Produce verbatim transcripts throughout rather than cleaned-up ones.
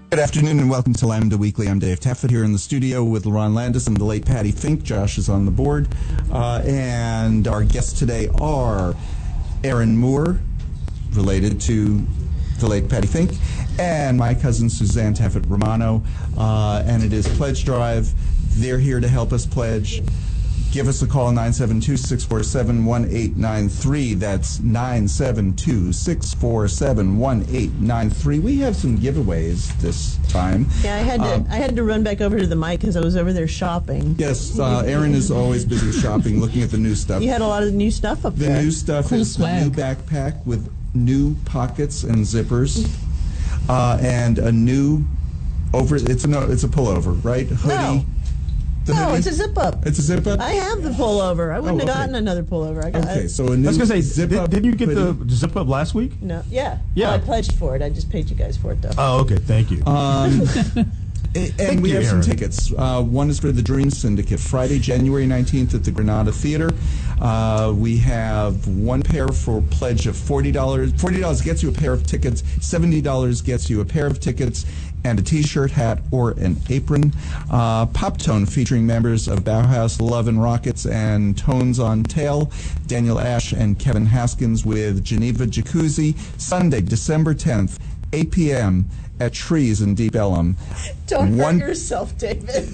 Good afternoon and welcome to Lambda Weekly. I'm Dave Taffet here in the studio with Ron Landis and the late Patty Fink. Josh is on the board. Uh, and our guests today are Aaron Moore, related to the late Patty Fink, and my cousin Suzanne Taffet Romano. Uh, and it is Pledge Drive. They're here to help us pledge. Give us a call, nine seven two, six four seven, one eight nine three. That's nine seven two, six four seven, one eight nine three. We have some giveaways this time. Yeah, I had to Um, I had to run back over to the mic because I was over there shopping. Yes, uh, Aaron is always busy shopping, looking at the new stuff. You had a lot of new stuff up The there. new stuff Cool is swag. a new backpack with new pockets and zippers, uh, and a new over. It's a no, it's a pullover, right? Hoodie. No. The No, hoodie? it's a zip up. It's a zip up. I have the pullover. I wouldn't Oh, have okay. gotten another pullover. I got Okay, I, so a new I was gonna say, zip did, up. didn't you get hoodie. the zip up last week? no, yeah, Yeah. Well, I pledged for it. I just paid you guys for it though. Oh, okay, thank you. Um, a- and we you, have some Aaron. tickets. Uh, one is for the Dream Syndicate, Friday, January nineteenth at the Granada Theater. Uh, we have one pair for pledge of forty dollars. forty dollars gets you a pair of tickets. seventy dollars gets you a pair of tickets and a T-shirt, hat, or an apron. Uh, Pop Tone featuring members of Bauhaus, Love and Rockets, and Tones on Tail. Daniel Ash and Kevin Haskins with Geneva Jacuzzi. Sunday, December tenth, eight p m at Trees in Deep Ellum. Don't One- hurt yourself, David.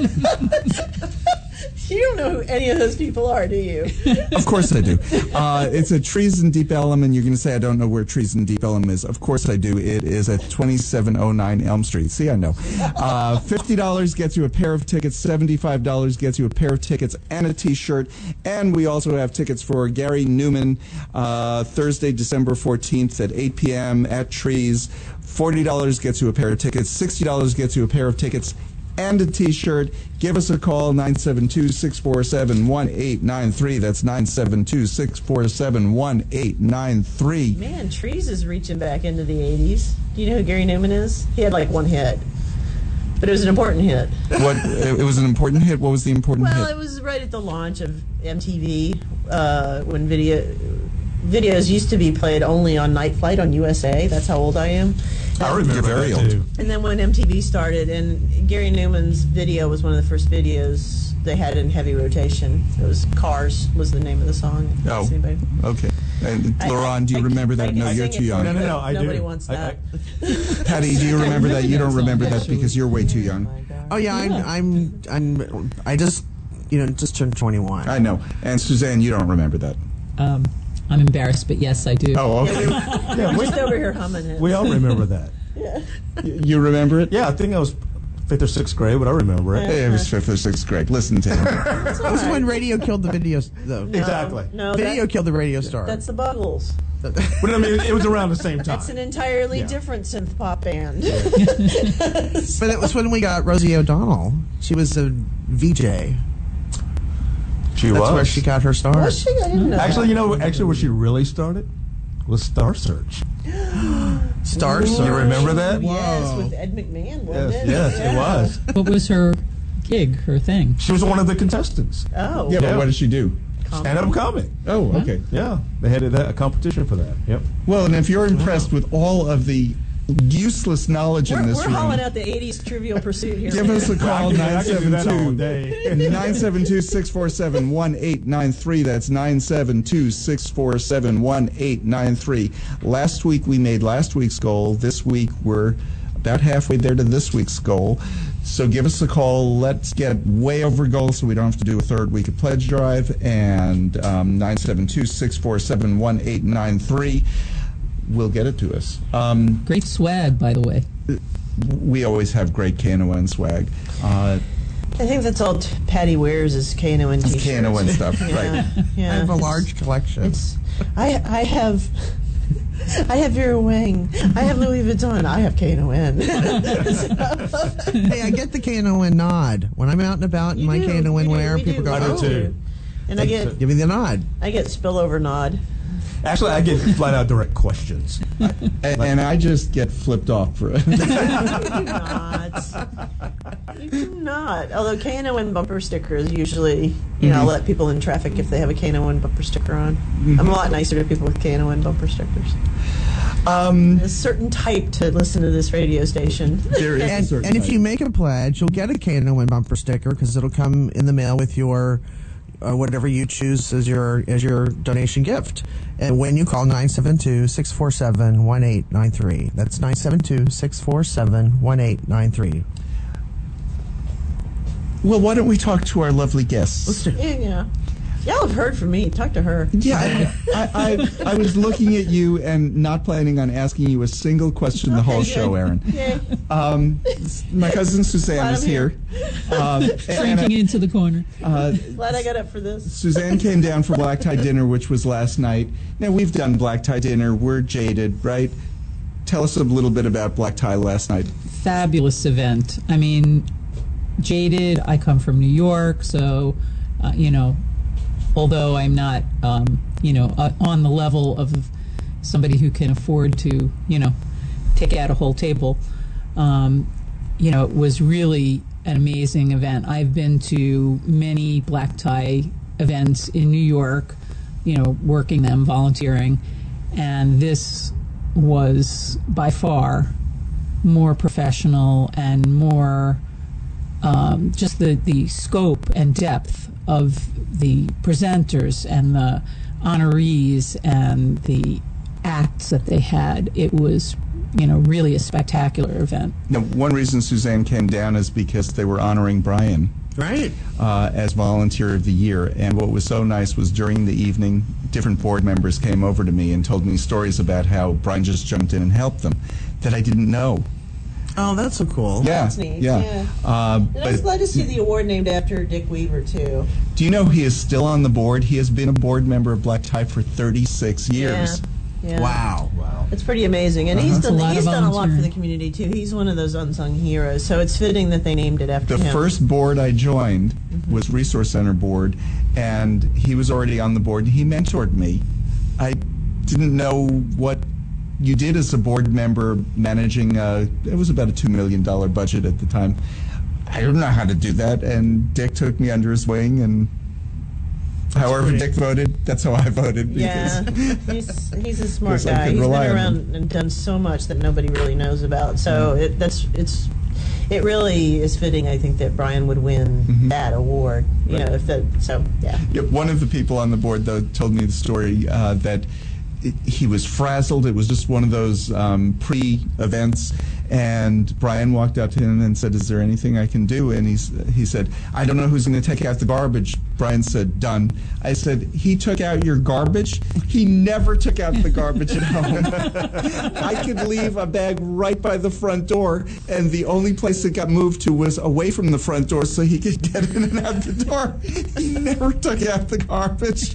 You don't know who any of those people are, do you? Of course I do. Uh, it's at Trees in Deep Ellum, and you're going to say I don't know where Trees in Deep Ellum is. Of course I do. It is at twenty-seven oh nine Elm Street. See, I know. Uh, fifty dollars gets you a pair of tickets. seventy-five dollars gets you a pair of tickets and a T-shirt. And we also have tickets for Gary Newman, uh, Thursday, December fourteenth at eight p m at Trees. forty dollars gets you a pair of tickets. sixty dollars gets you a pair of tickets and a T-shirt. Give us a call, nine seven two, six four seven, one eight nine three. That's nine seven two, six four seven, one eight nine three. Man, Trees is reaching back into the eighties. Do you know who Gary Newman is? He had like one hit, but it was an important hit. What? It was an important hit. What was the important Well, hit? it was right at the launch of M T V uh, when video videos used to be played only on Night Flight on U S A. That's how old I am. I remember You're very that old. too. And then when M T V started, and Gary Newman's video was one of the first videos they had in heavy rotation. It was Cars was the name of the song. Oh, Does anybody- okay. And I- Laurent, do you I- remember I that? can No, you're sing too it young. for No, no, you, no, but I do. Nobody wants I- that. I- Patty, do you remember that? You don't remember that Actually. because you're way too young. Oh my God. Oh yeah, I'm, I'm, I'm, I just, you know, just turned twenty-one. I know. And Suzanne, you don't remember that. Um, I'm embarrassed, but yes, I do. Oh, okay. Yeah, We're we, just over here humming it. we all remember that. You remember it? Yeah, I think I was fifth or sixth grade, but I remember it. It was fifth or sixth grade. Listen to him. That's all This is right. when radio killed the video, though. No, Exactly. No, Video that, killed the radio star. that's the Buggles. But I mean, it was around the same time. That's an entirely Yeah. different synth pop band. But it was when we got Rosie O'Donnell. She was a V J. She That's was. where she got her start. Was she? I didn't know. Actually, you know, actually, where she really started was Star Search. Star You Search. remember that? Yes, Whoa. with Ed McMahon, wasn't Yes, it? yes, Yeah. it was. What was her gig, her thing? She was one of the contestants. Oh. Yeah, but Yeah. what did she do? Stand up comedy. Oh, okay. Yeah, they had a, a competition for that. Yep. Well, and if you're impressed with all of the useless knowledge We're, in this we're room, hauling out the eighties Trivial Pursuit here. give us a call, I can- I nine can do seven that all two, day. nine seven two, six four seven, one eight nine three. That's nine seven two, six four seven, one eight nine three. Last week we made last week's goal. This week we're about halfway there to this week's goal. So give us a call. Let's get way over goal so we don't have to do a third week of Pledge Drive. And um, nine seven two, six four seven, one eight nine three will get it to us. Um, Great swag, by the way. we always have great K N O N swag. Uh, I think that's all t- Patty wears is K N O N t-shirts. K N O N stuff, Yeah, right. yeah. I have a It's- large collection. It's I I have I have Vera Wang. I have Louis Vuitton. I have K N O N. Hey, I get the K N O N nod when I'm out and about in You my do, K N O N we do, wear. we People do. go, I do "Oh, too. And I get give me the nod." I get spillover nod. Actually, I get flat out direct questions. and, and I just get flipped off for it. You do not. You do not. Although K N O N bumper stickers usually, you know, I'll let people in traffic if they have a K N O N bumper sticker on. I'm a lot nicer to people with K N O N bumper stickers. Um, a certain type to listen to this radio station. there is a And, certain and if type. you make a pledge, you'll get a K N O N bumper sticker because it'll come in the mail with your uh, whatever you choose as your as your donation gift. And when you call nine seven two, six four seven, one eight nine three, that's nine seven two, six four seven, one eight nine three. Well, why don't we talk to our lovely guests? Yeah, yeah. Y'all have heard from me. Talk to her. Yeah, I, I, I was looking at you and not planning on asking you a single question the whole Okay, show, good. Aaron. Yay. Um, my cousin Suzanne Glad is I'm here. Um, and, Shrinking into the corner. uh, Glad I got up for this. Suzanne came down for black tie dinner, which was last night. Now, we've done black tie dinner. We're jaded, right? Tell us a little bit about black tie last night. Fabulous event. I mean, jaded. I come from New York, so, uh, you know, although I'm not, um, you know, uh, on the level of somebody who can afford to, you know, take out a whole table, um, you know, it was really an amazing event. I've been to many black tie events in New York, you know, working them, volunteering, and this was by far more professional and more um, just the, the scope and depth of the presenters and the honorees and the acts that they had. It was, you know, really a spectacular event. Now, one reason Suzanne came down is because they were honoring Brian Right. uh, as Volunteer of the Year. And what was so nice was during the evening, different board members came over to me and told me stories about how Brian just jumped in and helped them that I didn't know. Oh, that's so cool. Yeah, That's neat, yeah. yeah. Uh, And I was but glad to see the award named after Dick Weaver, too. do you know he is still on the board? He has been a board member of Black Tie for thirty-six years. Yeah. yeah. Wow. Wow. It's pretty amazing. And he's That's a done lot he's of done a lot for volunteering. the community, too. He's one of those unsung heroes. So it's fitting that they named it after The him. first board I joined Mm-hmm. was Resource Center board, and he was already on the board, and he mentored me. I didn't know what you did as a board member managing, uh, it was about a two million dollars budget at the time. I didn't know how to do that, and Dick took me under his wing, and however great. Dick voted, that's how I voted. Yeah, Because he's he's a smart Because I guy. could He's been rely on around and done so much that nobody really knows about. So it, that's it's it really is fitting. I think that Brian would win Mhm. that award. You Right. know, if that. So yeah. Yeah, one of the people on the board, though, told me the story uh, that it, he was frazzled. It was just one of those um, pre-events, and Brian walked up to him and said, "Is there anything I can do?" And he's, he said, "I don't know who's going to take out the garbage." Brian said, "Done." I said, "He took out your garbage? He never took out the garbage at home. I could leave a bag right by the front door, and the only place it got moved to was away from the front door so he could get in and out the door. He never took out the garbage."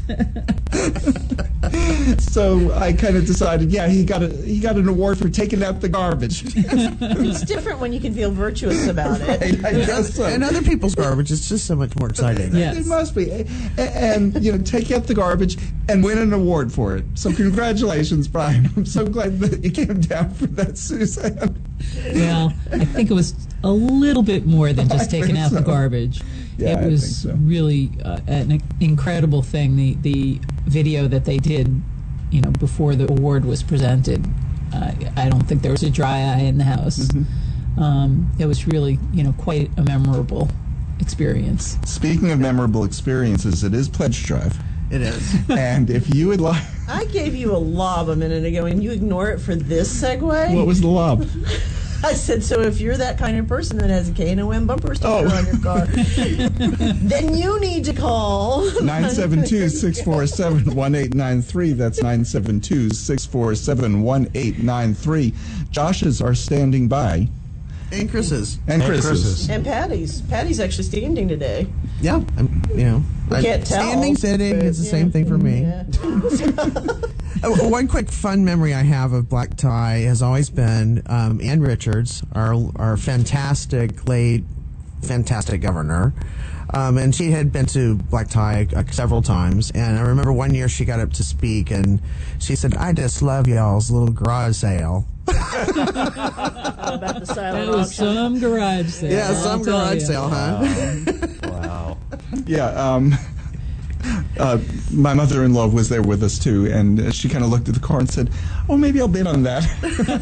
So I kind of decided, yeah, he got a he got an award for taking out the garbage. It's different when you can feel virtuous about it. I guess so. And other people's garbage is just so much more exciting. Yeah. It must be. A- And, you know, take out the garbage and win an award for it. So congratulations, Brian. I'm so glad that you came down for that, Suzanne. Well, I think it was a little bit more than I just taking think out the so. garbage. Yeah, I it was think so. really uh, an incredible thing. The the video that they did, you know, before the award was presented, uh, I don't think there was a dry eye in the house. Mm-hmm. Um, it was really, you know, quite a memorable experience. Speaking of memorable experiences, it is Pledge Drive. It is. And if you would like, I gave you a lob a minute ago, and you ignore it for this segue. what was the lob? I said, so if you're that kind of person that has a K N O M bumper sticker Oh. on your car, then you need to call nine seven two, six four seven, one eight nine three. That's nine seven two, six four seven, one eight nine three. Josh's are standing by. And Chris's. And And Chris's. Chris's. And Patty's. Patty's actually standing today. Yeah. I'm, you know. We I- can't tell. Standing, sitting, but, it's the yeah. same thing for me. Yeah. Uh, one quick fun memory I have of Black Tie has always been um, Ann Richards, our our fantastic late, fantastic governor. Um, and she had been to Black Tie uh, several times. And I remember one year she got up to speak and she said, "I just love y'all's little garage sale." About the silent That was auction. some garage sale. Yeah, I'll some tell garage ya. sale, huh? Wow. Yeah. Um, uh, my mother-in-law was there with us too, and uh, she kind of looked at the car and said, "Oh, maybe I'll bid on that."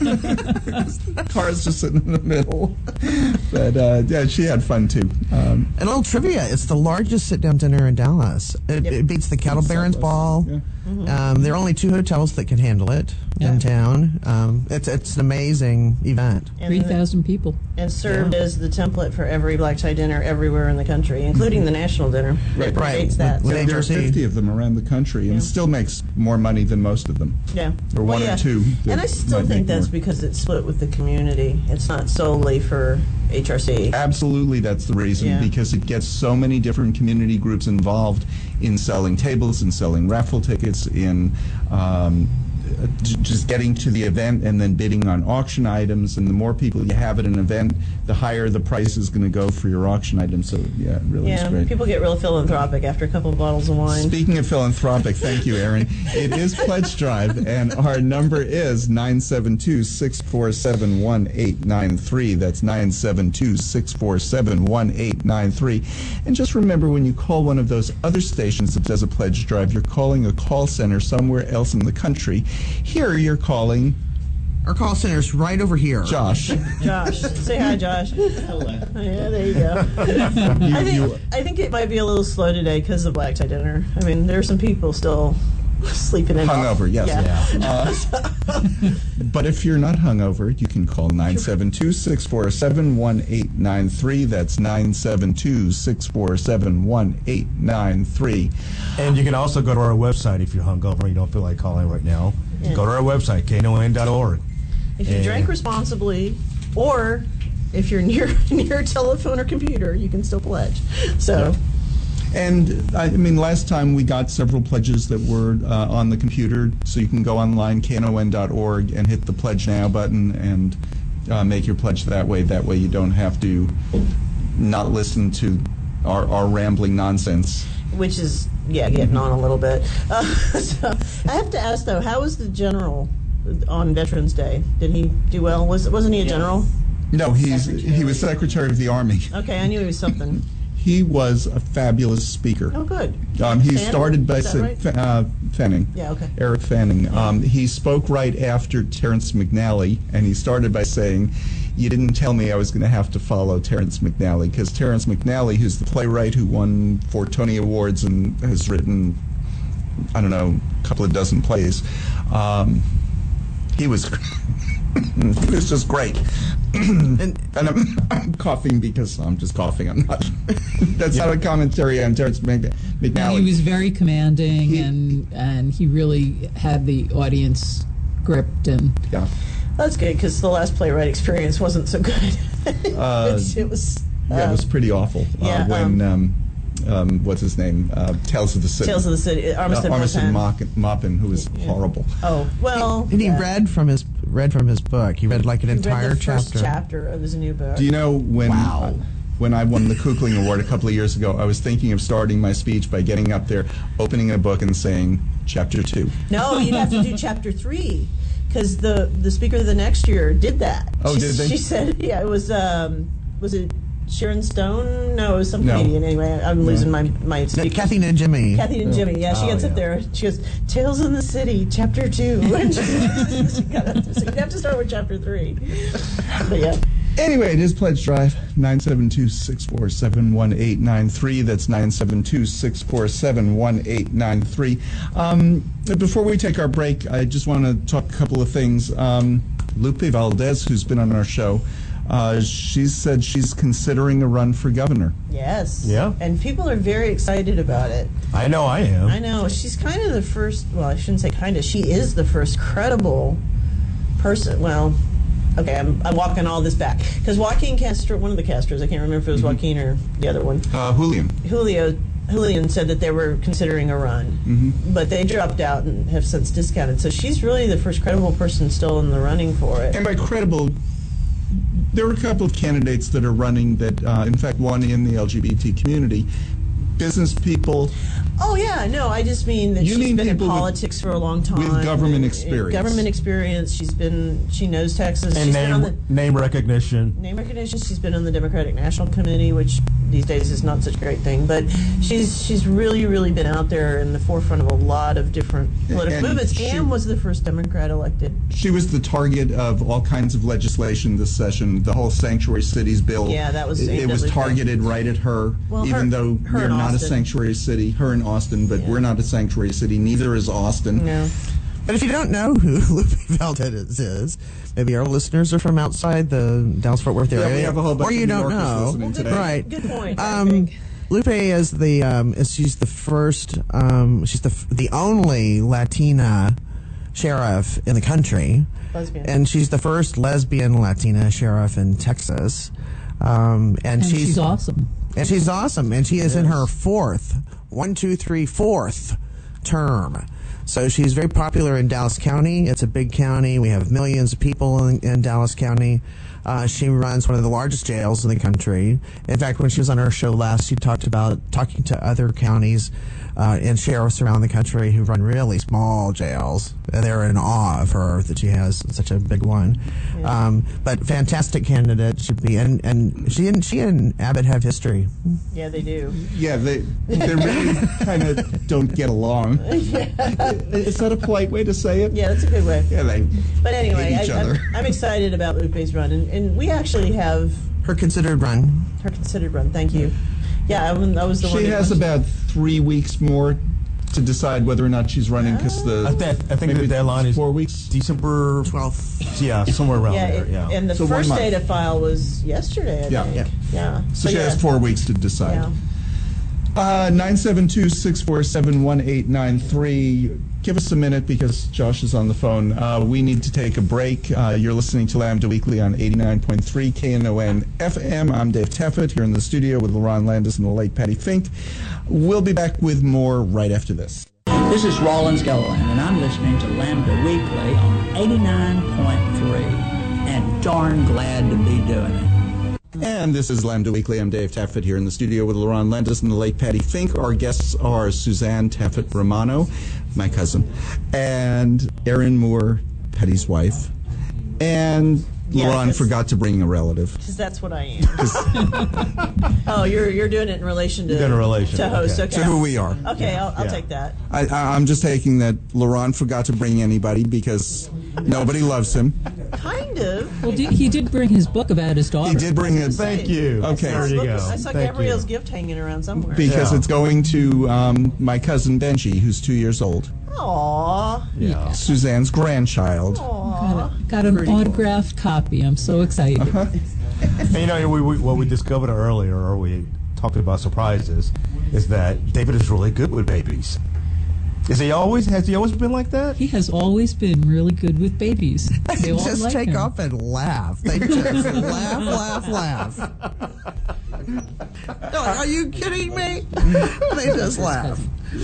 The car is just sitting in the middle, but uh, yeah, she had fun too. Um, And a little trivia: it's the largest sit-down dinner in Dallas. It, Yep. it beats the Kettle Barons Ball. Yeah. Um, there are only two hotels that can handle it Yeah. in town. Um, it's it's an amazing event. And, Three thousand people. and served as the template for every black tie dinner everywhere in the country, including the national dinner. Right. It predates Right. that. With so- There are H R C. fifty of them around the country, and Yeah. still makes more money than most of them. Yeah. Or one or yeah. two that And I still might think make that's more. because it's split with the community. It's not solely for H R C. Absolutely, that's the reason, Yeah. because it gets so many different community groups involved in selling tables, in selling raffle tickets, in um, uh, j- just getting to the event and then bidding on auction items. And the more people you have at an event, the higher the price is going to go for your auction items. So, yeah, it really is Yeah, great. people get real philanthropic after a couple of bottles of wine. Speaking of philanthropic, thank you, Aaron. It is Pledge Drive, and our number is nine seven two, six four seven, one eight nine three. That's nine seven two, six four seven, one eight nine three. And just remember, when you call one of those other stations that does a Pledge Drive, you're calling a call center somewhere else in the country. Here, you're calling Our call center's right over here. Josh. Josh, say hi, Josh. Hello. Yeah, there you go. You- I think you- I think it might be a little slow today because of black tie dinner. I mean, there are some people still sleeping in. Hungover, yes. Yeah. Uh, but if you're not hungover, you can call nine seven two, six four seven, one eight nine three. That's nine seven two, six four seven, one eight nine three. And you can also go to our website if you're hungover and you don't feel like calling right now. Yeah. Go to our website, K N O N dot org. If you And- drank responsibly, or if you're near near a telephone or computer, you can still pledge. So. And I mean, last time we got several pledges that were uh, on the computer, so you can go online, K N O N dot org, and hit the Pledge Now button and uh, make your pledge that way. That way you don't have to not listen to our, our rambling nonsense. Which is, yeah, getting on a little bit. Uh, so I have to ask, though, how was the general on Veterans Day? Did he do well? Was, wasn't he a general? No, he's he was Secretary of the Army. Okay, I knew he was something. He was a fabulous speaker. Oh, good. Um, he Fanning? started by Is that saying, right? Fa- uh, Fanning. Yeah, okay. Eric Fanning. Um, he spoke right after Terrence McNally, and he started by saying, "You didn't tell me I was going to have to follow Terrence McNally," because Terrence McNally, who's the playwright who won four Tony Awards and has written, I don't know, a couple of dozen plays, um, he was he was just great. And And I'm, I'm coughing because I'm just coughing. I'm not. That's not a commentary on Terrence Mc- No, McNally. he was very commanding, He- and and he really had the audience gripped. And yeah. That's good, because the last playwright experience wasn't so good. Uh, It's- it was. Yeah, it was pretty awful. yeah, uh, when um, um, what's his name? Uh, Tales of the City. Tales of the City. Armistead uh, Armistead Maupin. Maupin, Maupin, who was horrible. Oh, well. and he yeah. read from his read from his book. He read like an He read entire the first chapter. chapter of his new book. Do you know when? Wow. When I won the Kukling Award a couple of years ago, I was thinking of starting my speech by getting up there, opening a book, and saying chapter two. No, you'd have to do chapter three, because the the speaker the next year did that. Oh, she, did they? She said, yeah, it was um, was it Sharon Stone? No, it was some No. comedian. Anyway, I'm losing my my No, speaker. Kathy and Jimmy. Kathy and Jimmy. Yeah, she Oh, gets up yeah. there. She goes, "Tales in the City, chapter two." And she, she got up there, so you'd have to start with chapter three. But yeah. Anyway, it is Pledge Drive, nine seven two, six four seven, one eight nine three. That's nine seven two, six four seven, one eight nine three. Um, before we take our break, I just want to talk a couple of things. Um, Lupe Valdez, who's been on our show, uh, she said she's considering a run for governor. Yes. Yeah. And people are very excited about it. I know I am. I know. She's kind of the first, well, I shouldn't say kind of, she is the first credible person. Well, okay, I'm, I'm walking all this back. Because Joaquin Castro, one of the Castros, I can't remember if it was Joaquin or the other one, Uh, Julian. Julio, Julian said that they were considering a run. Mm-hmm. But they dropped out and have since discounted. So she's really the first credible person still in the running for it. And by credible, there are a couple of candidates that are running that, uh, in fact, one in the L G B T community. Business people. Oh yeah, no, I just mean that You she's mean been in people with- politics for a long time. with government and- experience. Government experience. She's been, she knows Texas. And she's been on the name name recognition. name recognition. She's been on the Democratic National Committee, which these days is not such a great thing. But she's she's really, really been out there in the forefront of a lot of different political And movements, she- and was the first Democrat elected. She was the target of all kinds of legislation this session. The whole sanctuary cities bill. Yeah, that was It, aimed it at was Lupe. targeted right at her, Well, even her- though her we're and not a Austin. sanctuary city. Her in Austin, but Yeah. we're not a sanctuary city. Neither is Austin. No. But if you don't know who Lupe Valdez is, maybe our listeners are from outside the Dallas-Fort Worth area, Yeah, we have a whole bunch or you of New don't Yorkers know, listening today. right? Good point. I Um, think. Lupe is the um, is she's the first um, she's the f- the only Latina sheriff in the country, Lesbian. and she's the first lesbian Latina sheriff in Texas. Um, and, And she's awesome. And she's awesome. And she is in her fourth, one, two, three, fourth term. So she's very popular in Dallas County. It's a big county. We have millions of people in, in Dallas County. Uh, she runs one of the largest jails in the country. In fact, when she was on our show last, she talked about talking to other counties uh, and sheriffs around the country who run really small jails. And they're in awe of her that she has such a big one. Yeah. Um, but fantastic candidate should be. And, and she and she and Abbott have history. Yeah, they do. Yeah, they they really kind of don't get along. Is that a polite way to say it? Yeah, that's a good way. Yeah, they. But anyway, hate each I, other. I'm, I'm excited about Lupe's run, and, and we actually have Her considered run. her considered run. Thank you. Yeah, I, was- I was the one. She who has went- about three weeks more to decide whether or not she's running because the I think, I think maybe the deadline is four weeks. December twelfth. Yeah, somewhere around Yeah, there. it- Yeah. and the So one first month. day to file was yesterday. I Yeah. think. Yeah. Yeah. So But she yeah. has four weeks to decide. Yeah. Uh, nine seven two, six four seven, one eight nine three. Give us a minute because Josh is on the phone. Uh, we need to take a break. Uh, you're listening to Lambda Weekly on eighty-nine point three K N O N F M. I'm Dave Teffet here in the studio with LaRon Landis and the late Patty Fink. We'll be back with more right after this. This is Rollins Gilliland, and I'm listening to Lambda Weekly on eighty-nine point three, and darn glad to be doing it. And this is Lambda Weekly. I'm Dave Teffet here in the studio with LaRon Landis and the late Patty Fink. Our guests are Suzanne Teffet Romano, my cousin, and Erin Moore, Patty's wife. And Yeah, LaRon 'cause- forgot to bring a relative. Because that's what I am. Oh, you're you're doing it in relation to In relation, to host. okay. Okay. To who we are. Okay, I'll, I'll Yeah. take that. I, I, I'm just taking that LaRon forgot to bring anybody because nobody loves him. Kind of. Well, did, he did bring his book about his daughter. He did bring it Thank you. Okay. There you Look, go. I saw Thank Gabrielle's you. gift hanging around somewhere. because Yeah. it's going to um, my cousin Benji, who's two years old, Aww. Yeah. Suzanne's grandchild. Aww. Got an autographed copy. I'm so excited. Uh-huh. And you know, we, we, what we discovered earlier, or we talked about surprises, is that David is really good with babies. Is he always? Has he always been like that? He has always been really good with babies. They all just like take him. off and laugh. They just laugh, laugh, laugh. They're like, are you kidding me? They just laugh.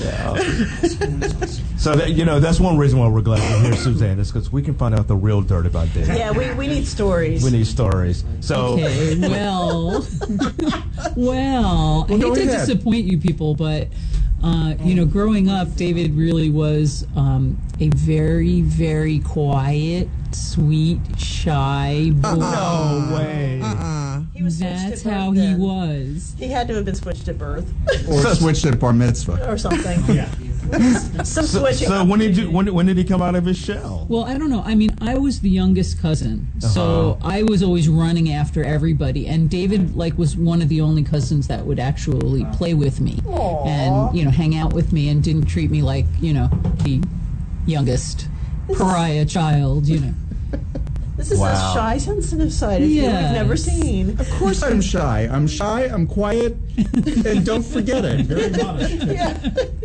So that, you know, that's one reason why we're glad to hear Suzanne, is because we can find out the real dirt about David. Yeah, we, we need stories. We need stories. So Okay, well, well, I go hate to ahead. disappoint you people, but uh, you know, growing up, David really was um, a very, very quiet, sweet, shy boy. no way. Uh, He was switched That's at how birth he then. was. He had to have been switched at birth Or switched at bar mitzvah. or something. Yeah. Some So, switching. so when did you, when, when did he come out of his shell? Well, I don't know. I mean, I was the youngest cousin, so Uh-huh. I was always running after everybody. And David, like, was one of the only cousins that would actually play with me and you know hang out with me and didn't treat me like you know the youngest pariah child. You know. This is Wow. a shy, sensitive side of you we've Yes. never seen. Of course I'm shy. I'm shy, I'm quiet, and don't forget it. Yeah.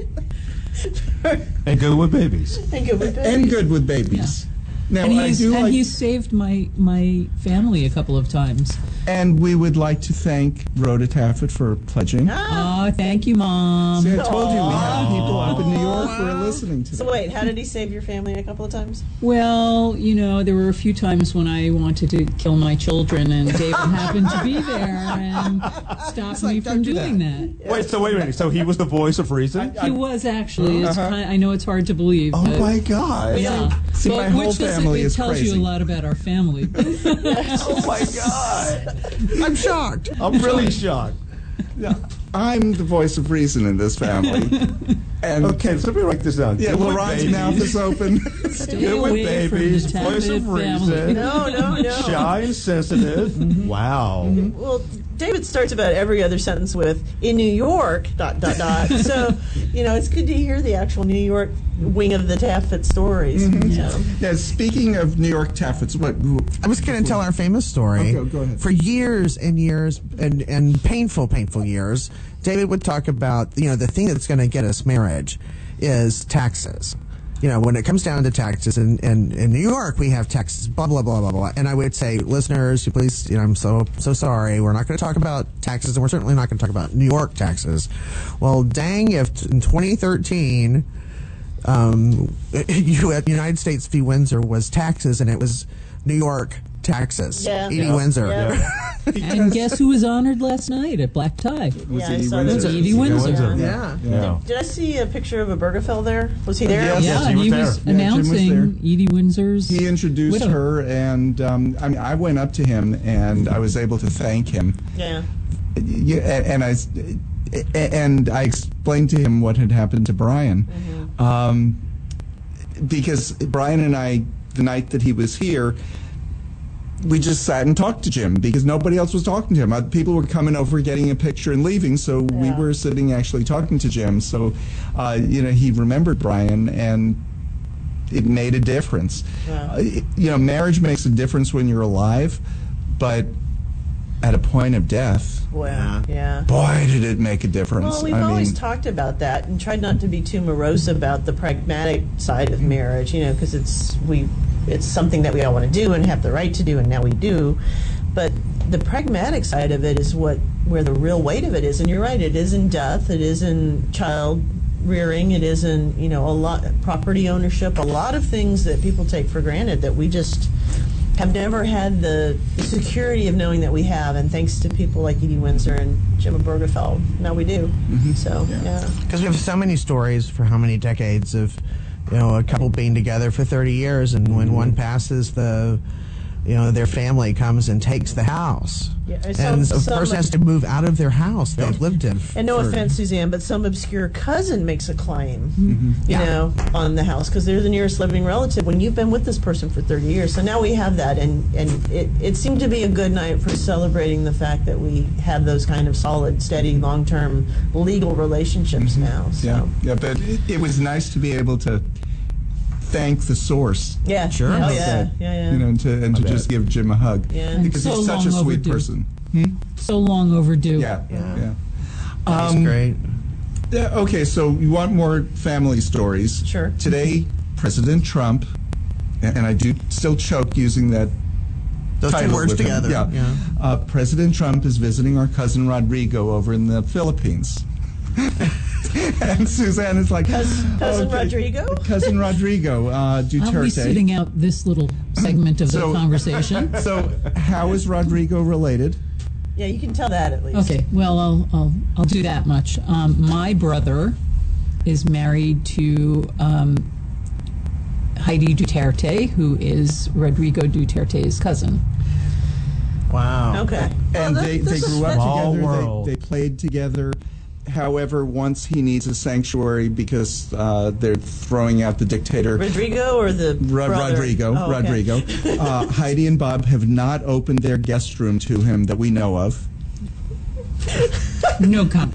And good with babies. And good with And babies. good with babies. Now, And I he's do and like, he's saved my my family a couple of times. and we would like to thank Rhoda Taffet for pledging. Oh, thank you, Mom. See, I told you we have people up in New York who are listening to So this. wait, how did he save your family a couple of times? Well, you know, there were a few times when I wanted to kill my children, and David happened to be there and stopped like, me "Don't from do doing that. Wait, so wait a minute. So he was the voice of reason? He was actually. It's Uh-huh. kind I know it's hard to believe. Oh but, my God. Yeah. See, But my whole which doesn't- family it is tells crazy. you a lot about our family. Oh my God. I'm shocked. I'm really shocked. Yeah, I'm the voice of reason in this family. And Okay, so let me write this down. yeah, Good with Laurent's babies. mouth is open. Stay Good with away from babies, the voice of family. reason. No, no, no. Shy and sensitive. Wow. Well, David starts about every other sentence with "in New York." Dot dot dot. So, you know, it's good to hear the actual New York wing of the Taffet stories. So. Yeah, speaking of New York Taffets, what? I was going to tell our famous story. Okay, go ahead. For years and years and, and painful, painful years, David would talk about, you know, the thing that's going to get us marriage is taxes. You know, when it comes down to taxes, in, in, in New York, we have taxes, blah, blah, blah, blah, blah. And I would say, listeners, please, you know, I'm so, so sorry. We're not going to talk about taxes, and we're certainly not going to talk about New York taxes. Well, dang, if in twenty thirteen, um, United States v. Windsor was taxes, and it was New York taxes. Yeah. Edie Yeah. Windsor. Yeah. And guess who was honored last night at Black Tie? Was Yeah, I Edie saw Windsor? that. Edie Windsor. Windsor. Yeah. Yeah. Did I see a picture of a Bergefell there? Was he there? Yes. Yeah, he was he there. was Yeah, Jim was announcing Edie Windsor's. He introduced widow. her, and um, I mean, I went up to him, and I was able to thank him. Yeah. Yeah, and I and I explained to him what had happened to Brian, Mm-hmm. um, because Brian and I, the night that he was here, we just sat and talked to Jim because nobody else was talking to him. Uh, People were coming over, getting a picture, and leaving, so we Yeah. were sitting actually talking to Jim. So, uh, you know, he remembered Brian, and it made a difference. Yeah. Uh, it- you know, marriage makes a difference when you're alive, but at a point of death, Well, yeah. boy, did it make a difference. Well, we've I always mean, talked about that and tried not to be too morose about the pragmatic side of marriage, you know, because it's we it's something that we all want to do and have the right to do, and now we do. But the pragmatic side of it is what where the real weight of it is. And you're right, it is in death, it is in child rearing, it is in, you know, a lot property ownership, a lot of things that people take for granted that we just have never had the security of knowing that we have, and thanks to people like Edie Windsor and Jim Obergefell, now we do. So, yeah. Because we have so many stories for how many decades of, you know, a couple being together for thirty years, and when one passes, the, you know, their family comes and takes the house. Yeah, and some- the some- person has to move out of their house they've lived in. And no for- offense, Suzanne, but some obscure cousin makes a claim, you Yeah. know, on the house because they're the nearest living relative when you've been with this person for thirty years. So now we have that, and, and it, it seemed to be a good night for celebrating the fact that we have those kind of solid, steady, long-term legal relationships now. So. yeah, yeah, but it, it was nice to be able to thank the source. Yeah. Sure. Oh, of yeah. that, Yeah, yeah. You know, and to, and to bet. just give Jim a hug. Yeah. Because So he's such a long sweet overdue. person. So long overdue. Yeah, Yeah. yeah. That's Um, great. Yeah, okay, so you want more family stories? Sure. Today, President Trump, and and I do still choke using that Those two title words with him. together. Yeah. Yeah. Uh, President Trump is visiting our cousin Rodrigo over in the Philippines. And Suzanne is like, Cousin okay, Rodrigo? Cousin Rodrigo, uh, Duterte. I'll be sitting out this little segment of the So- conversation. So, how is Rodrigo related? Yeah, you can tell that at least. Okay, well, I'll, I'll, I'll do that much. Um, my brother is married to um, Heidi Duterte, who is Rodrigo Duterte's cousin. Wow. Okay. And Well, they, that- they this is- grew up Small together. world. They, they played together. However, once he needs a sanctuary because uh, they're throwing out the dictator. Rodrigo or the Ro- brother? Rodrigo, Oh, okay. Rodrigo. Uh, Heidi and Bob have not opened their guest room to him that we know of. No comment.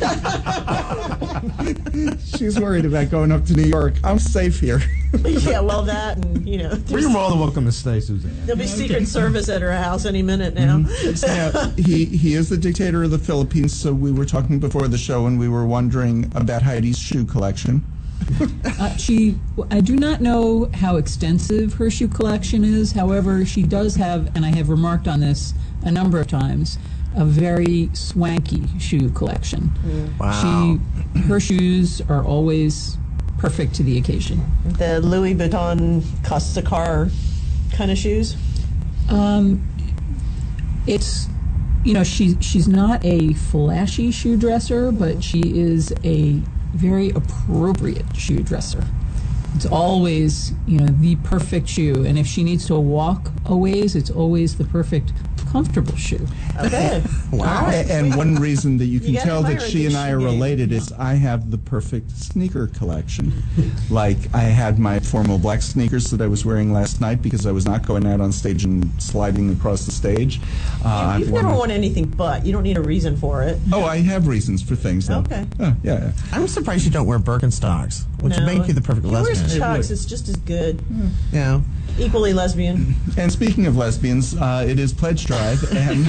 She's worried about going up to New York. I'm safe here. Yeah, well, that and you know, Well, there's- you're more than welcome to stay, Suzanne. there'll be Secret Service at her house any minute now. Yeah, he, he is the dictator of the Philippines, so we were talking before the show and we were wondering about Heidi's shoe collection. Uh, she, I do not know how extensive her shoe collection is. However, she does have, and I have remarked on this a number of times, a very swanky shoe collection. Wow. She, her shoes are always perfect to the occasion. The Louis Vuitton Costa Car kind of shoes. Um, it's, you know, she she's not a flashy shoe dresser, but she is a very appropriate shoe dresser. It's always, you know, the perfect shoe, and if she needs to walk a ways, it's always the perfect comfortable shoe. Okay. Wow. All right. And one reason that you can You gotta tell that admire she the and I are shoe game. related is I have the perfect sneaker collection. Like, I had my formal black sneakers that I was wearing last night because I was not going out on stage and sliding across the stage. Uh, You've I've worn never my- worn anything but. You don't need a reason for it. Oh, I have reasons for things, though. Okay. Oh, yeah, yeah. I'm surprised you don't wear Birkenstocks, which would No. make you the perfect He wears lesbian. chucks. It's just as good. Yeah. Equally lesbian. And speaking of lesbians, uh, it is Pledge Drive, and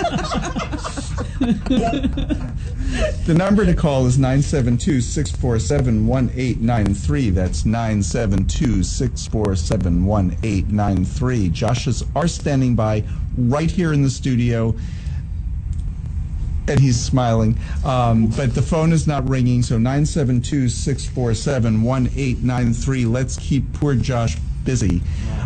the number to call is nine seven two, six four seven, one eight nine three. That's nine seven two, six four seven, one eight nine three. Josh's are standing by right here in the studio, and he's smiling. Um, but the phone is not ringing, so nine seven two, six four seven, one eight nine three. Let's keep poor Josh busy.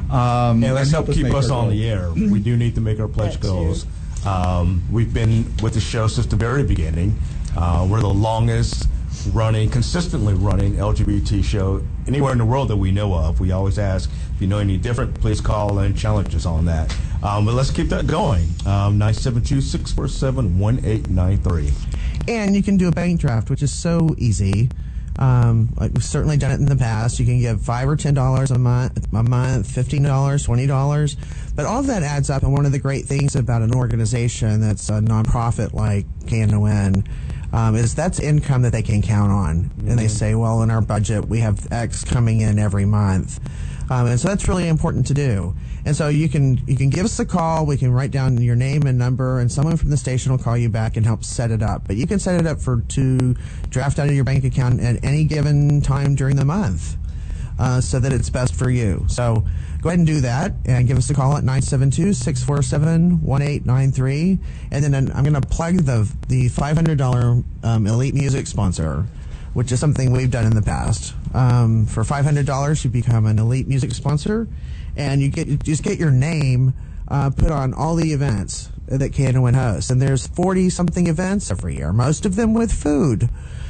Um, And let's help keep make us our on goal. the air. We do need to make our pledge That goals. Um, we've been with the show since the very beginning. Uh, we're the longest running, consistently running L G B T show anywhere in the world that we know of. We always ask, if you know any different, please call and challenge us on that. Um, but let's keep that going. Um, nine seven two, six four seven, one eight nine three. And you can do a bank draft, which is so easy. Um, like we've certainly done it in the past. You can give five or ten dollars a month, a month, fifteen dollars, twenty dollars, but all of that adds up. And one of the great things about an organization that's a nonprofit like K N O N um, is that's income that they can count on. Mm-hmm. And they say, well, in our budget we have X coming in every month, um, and so that's really important to do. And so you can you can give us a call. We can write down your name and number, and someone from the station will call you back and help set it up. But you can set it up for to draft out of your bank account at any given time during the month, uh, so that it's best for you. So go ahead and do that, and give us a call at nine seven two, six four seven, one eight nine three. And then I'm going to plug the the five hundred dollars um, Elite Music sponsor, which is something we've done in the past. Um, for five hundred dollars, you become an Elite Music sponsor, and you get you just get your name uh, put on all the events that K N O N hosts. And there's forty-something events every year, most of them with food.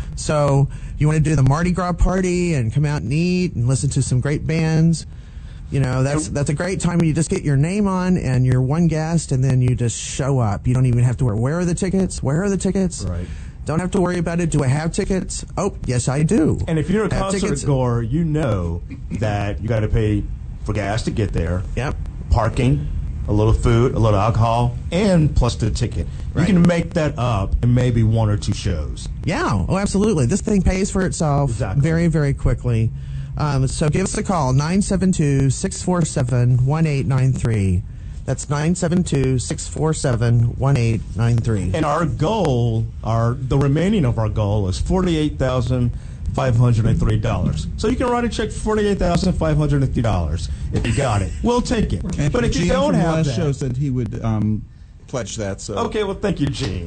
So you want to do the Mardi Gras party and come out and eat and listen to some great bands. You know, that's that's a great time when you just get your name on and you're one guest, and then you just show up. You don't even have to worry. Where are the tickets? Where are the tickets? Right. Don't have to worry about it. Do I have tickets? Oh, yes, I do. And if you're a Have concert tickets. goer, you know that you got to pay for gas to get there. Yep. Parking, a little food, a little alcohol, and plus the ticket. Right. You can make that up in maybe one or two shows. Yeah. Oh, absolutely. This thing pays for itself Exactly. very, very quickly. Um, so give us a call, nine seven two, six four seven, one eight nine three. That's nine seven two, six four seven, one eight nine three. And our goal, our the remaining of our goal is forty-eight thousand five hundred three dollars. So you can write a check for forty-eight thousand five hundred three dollars if you got it. We'll take it. And But if you Gene don't from have last that, show said he would um, pledge that. So okay, well, thank you, Gene.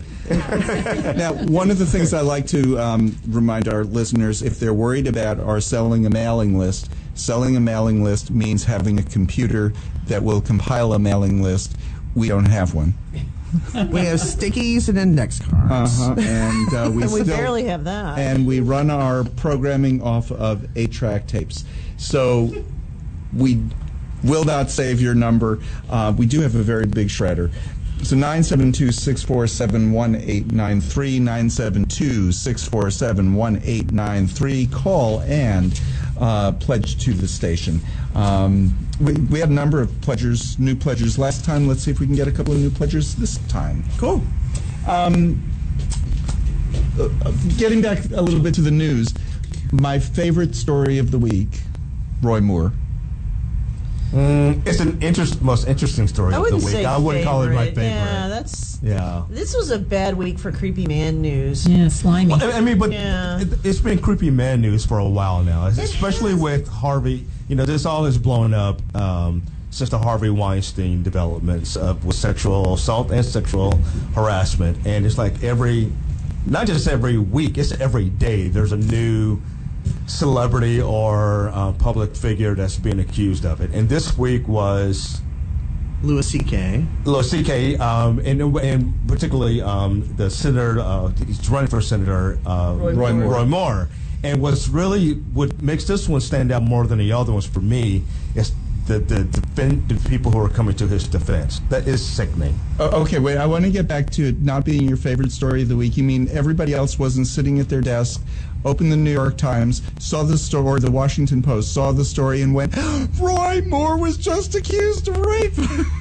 now, one of the things I like to um, remind our listeners, if they're worried about our selling a mailing list, selling a mailing list means having a computer that will compile a mailing list. We don't have one. We have stickies and index cards. Uh-huh. And uh, we And we still, barely have that. And we run our programming off of eight-track tapes. So we will not save your number. Uh, we do have a very big shredder. So nine seven two, six four seven, one eight nine three, nine seven two, six four seven, one eight nine three. Call and uh, pledge to the station. Um, we, we had a number of pledgers, new pledgers last time. Let's see if we can get a couple of new pledgers this time. Cool. Um, uh, getting back a little bit to the news, my favorite story of the week, Roy Moore. Mm, it's an interest, most interesting story I of the wouldn't week. say I wouldn't call it my favorite. favorite. Yeah, that's. Yeah. This was a bad week for creepy man news. Yeah, slimy. Well, I I mean, but Yeah. it, it's been creepy man news for a while now, especially has. with Harvey. You know, this all has blown up um, since the Harvey Weinstein developments of with sexual assault and sexual harassment, and it's like every, not just every week, it's every day. There's a new celebrity or uh, public figure that's being accused of it, and this week was Louis C K Louis C K, um, and, and particularly um, the senator, uh, he's running for senator, uh, Roy Roy Moore. Roy Moore. And what's really, what makes this one stand out more than the other ones for me is the the, defend, the people who are coming to his defense. That is sickening. Oh, okay, wait. I want to get back to it not being your favorite story of the week. You mean everybody else wasn't sitting at their desk, opened the New York Times, saw the story, or the Washington Post, saw the story, and went, "Roy Moore was just accused of rape."